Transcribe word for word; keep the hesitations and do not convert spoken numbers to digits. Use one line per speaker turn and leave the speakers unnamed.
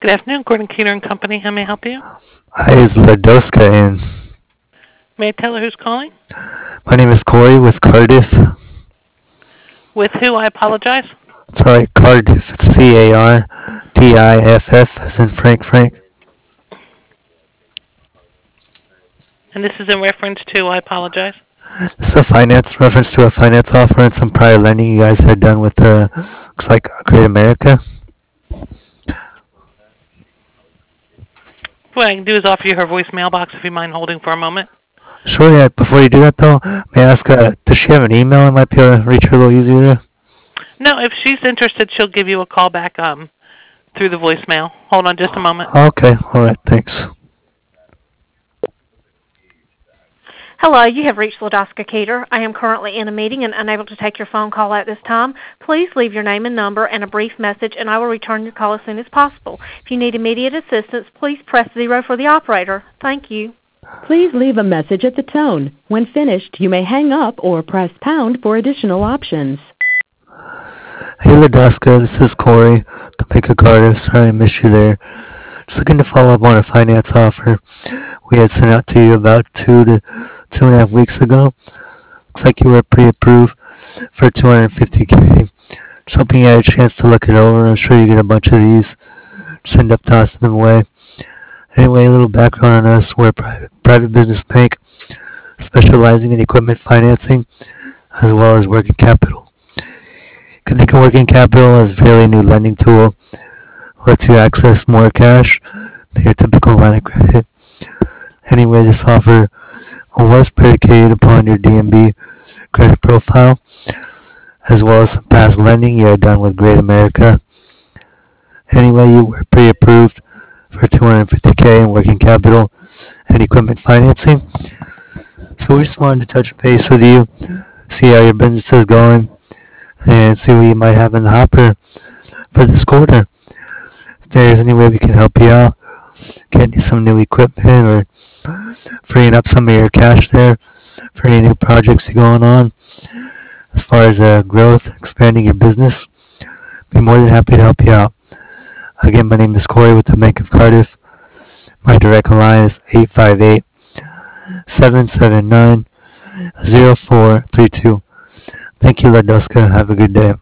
Good afternoon, Gordon Keener and Company. How may I help you?
Hi, is Ladoska in?
May I tell her who's calling?
My name is Corey with Cardiff.
With who? I apologize.
Sorry, Cardiff. It's C A R D I F F as in Frank Frank.
And this is in reference to, I apologize.
This is a finance reference to a finance offer and some prior lending you guys had done with uh, looks like Great America.
What I can do is offer you her voicemail box if you mind holding for a moment.
Sure, yeah. Before you do that though, may I ask, uh, does she have an email I might be able to reach her a little easier?
No, if she's interested, she'll give you a call back um through the voicemail. Hold on just a moment.
Okay, alright, thanks.
Hello, you have reached Ladoska Keeter. I am currently in a meeting and unable to take your phone call at this time. Please leave your name and number and a brief message, and I will return your call as soon as possible. If you need immediate assistance, please press zero for the operator. Thank you.
Please leave a message at the tone. When finished, you may hang up or press pound for additional options.
Hey Ladoska, this is Corey, Topeka Cardiff. Sorry I missed you there. Just looking to follow up on a finance offer we had sent out to you about two to two and a half weeks ago. Looks like you were pre-approved for two hundred fifty K. Just hoping you had a chance to look it over. I'm sure you get a bunch of these. Just end up tossing them away. Anyway, a little background on us. We're a private, private business bank specializing in equipment financing as well as working capital. You can think of working capital as a fairly new lending tool. Lets you access more cash than your typical line of credit. Anyway, this offer was predicated upon your D M B credit profile, as well as some past lending you had done with Great America. Anyway, you were pre-approved for two hundred fifty K in working capital and equipment financing. So we just wanted to touch base with you, see how your business is going, and see what you might have in the hopper for this quarter. If there's any way we can help you out, getting you some new equipment or freeing up some of your cash there for any new projects you're going on. As far as uh, growth, expanding your business, be more than happy to help you out. Again, my name is Corey with the Bank of Cardiff. My direct line is eight five eight, seven seven nine, zero four three two. Thank you, Ladoska. Have a good day.